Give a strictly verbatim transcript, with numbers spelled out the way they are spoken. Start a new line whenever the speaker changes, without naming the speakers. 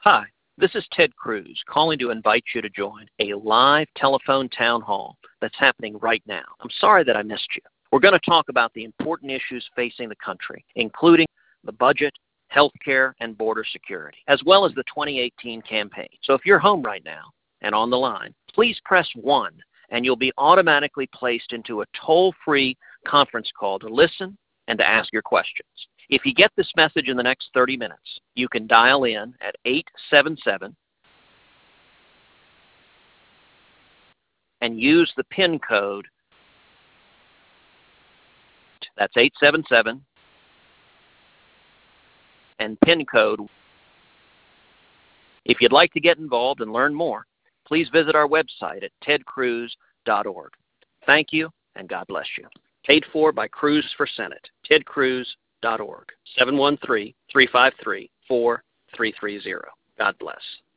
Hi, this is Ted Cruz calling to invite you to join a live telephone town hall that's happening right now. I'm sorry that I missed you. We're going to talk about the important issues facing the country, including the budget, health care, and border security, as well as the twenty eighteen campaign. So if you're home right now and on the line, please press one and you'll be automatically placed into a toll-free conference call to listen and to ask your questions. If you get this message in the next thirty minutes, you can dial in at eight seven seven and use the PIN code. That's eight seven seven and PIN code. If you'd like to get involved and learn more, please visit our website at ted cruz dot org. Thank you, and God bless you. Paid for by Cruz for Senate, ted cruz dot org, seven one three, three five three, four three three zero. God bless.